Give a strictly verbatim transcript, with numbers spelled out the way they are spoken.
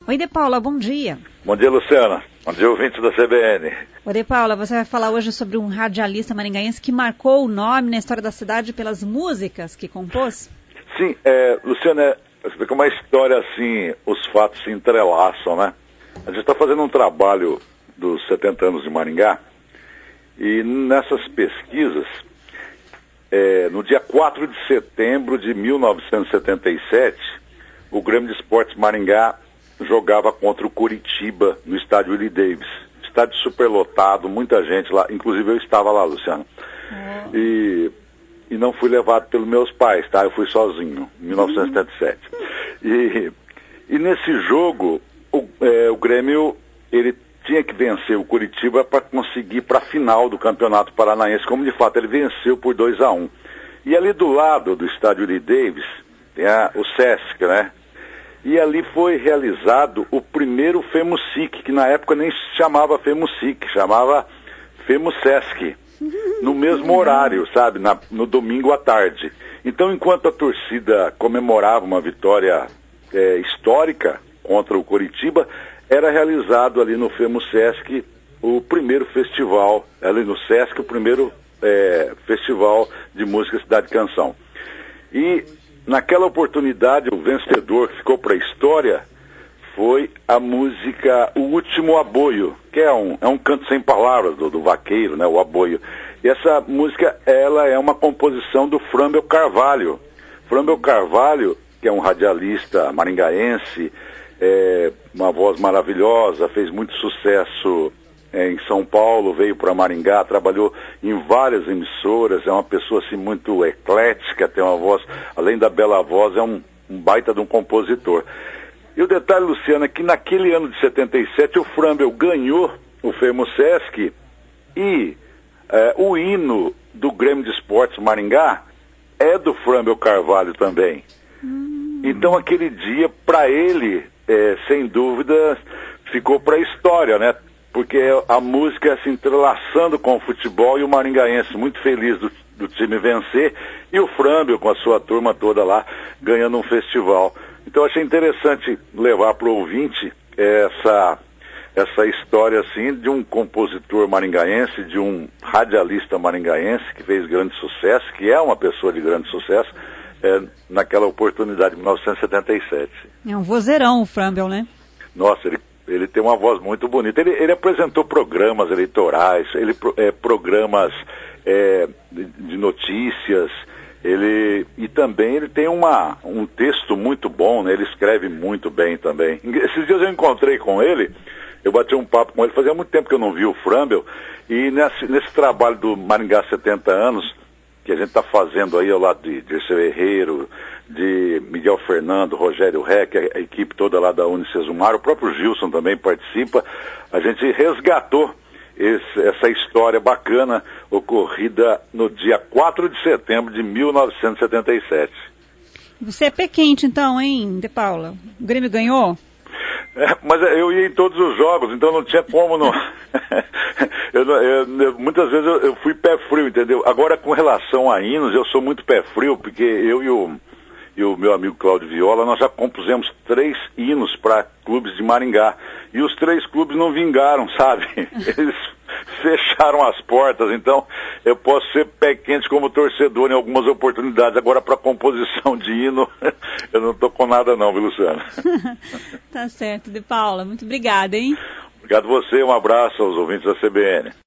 Oi, De Paula, bom dia. Bom dia, Luciana. Bom dia, ouvintes da C B N. Oi, De Paula, você vai falar hoje sobre um radialista maringaense que marcou o nome na história da cidade pelas músicas que compôs? Sim, é, Luciana, você vê como a história, assim, os fatos se entrelaçam, né? A gente está fazendo um trabalho dos setenta anos de Maringá e nessas pesquisas, é, no dia quatro de setembro de mil novecentos e setenta e sete, o Grêmio de Esportes Maringá jogava contra o Curitiba no estádio Willie Davis. Estádio superlotado, muita gente lá, inclusive eu estava lá, Luciano. Oh. E, e não fui levado pelos meus pais, tá? Eu fui sozinho, em mil novecentos e setenta e sete. Uhum. E, e nesse jogo, o, é, o Grêmio, ele tinha que vencer o Curitiba para conseguir para a final do Campeonato Paranaense, como de fato ele venceu por dois a um. E ali do lado do estádio Willie Davis, tem a, o Sesc, né? E ali foi realizado o primeiro FEMUSIC, que na época nem se chamava FEMUSIC, chamava FEMUSESC, no mesmo horário, sabe, na, no domingo à tarde. Então, enquanto a torcida comemorava uma vitória é, histórica contra o Curitiba, era realizado ali no FEMUSESC o primeiro festival, ali no Sesc, o primeiro é, festival de música Cidade Canção. E naquela oportunidade, o vencedor que ficou para a história foi a música O Último Aboio, que é um, é um canto sem palavras do, do vaqueiro, né, o aboio. E essa música, ela é uma composição do Frâmbel Carvalho. Frâmbel Carvalho, que é um radialista maringaense, é, uma voz maravilhosa, fez muito sucesso em São Paulo, veio para Maringá, trabalhou em várias emissoras, é uma pessoa assim muito eclética, tem uma voz, além da bela voz, é um, um baita de um compositor. E o detalhe, Luciana, é que naquele ano de setenta e sete o Frâmbel ganhou o FEMUSESC e é, o hino do Grêmio de Esportes Maringá é do Frâmbel Carvalho também. Hum. Então aquele dia, para ele, é, sem dúvida, ficou para a história, né? Porque a música se entrelaçando com o futebol e o maringaense muito feliz do, do time vencer e o Frâmbel com a sua turma toda lá ganhando um festival. Então eu achei interessante levar para o ouvinte essa, essa história assim de um compositor maringaense, de um radialista maringaense que fez grande sucesso, que é uma pessoa de grande sucesso, é, naquela oportunidade de mil novecentos e setenta e sete. É um vozeirão o Frâmbel, né? Nossa, ele Ele tem uma voz muito bonita. Ele, ele apresentou programas eleitorais, ele, é, programas é, de, de notícias, ele, e também ele tem uma, um texto muito bom, né? Ele escreve muito bem também. Esses dias eu encontrei com ele, eu bati um papo com ele, fazia muito tempo que eu não vi o Frâmbel, e nesse, nesse trabalho do Maringá setenta anos, que a gente está fazendo aí ao lado de Dirceu Herreiro, de Miguel Fernando, Rogério Reck, a, a equipe toda lá da Unicesumar, o próprio Gilson também participa, a gente resgatou esse, essa história bacana ocorrida no dia quatro de setembro de mil novecentos e setenta e sete. Você é pé quente então, hein, De Paula? O Grêmio ganhou? É, mas eu ia em todos os jogos, então não tinha como não. eu, eu, eu, muitas vezes eu, eu fui pé frio, entendeu? Agora, com relação a hinos, eu sou muito pé frio, porque eu e o, e o meu amigo Cláudio Viola, nós já compusemos três hinos para clubes de Maringá. E os três clubes não vingaram, sabe? Eles fecharam as portas, então eu posso ser pé quente como torcedor em algumas oportunidades. Agora, para composição de hino, eu não estou com nada não, viu, Luciano? Tá certo, De Paula. Muito obrigada, hein? Obrigado a você, um abraço aos ouvintes da C B N.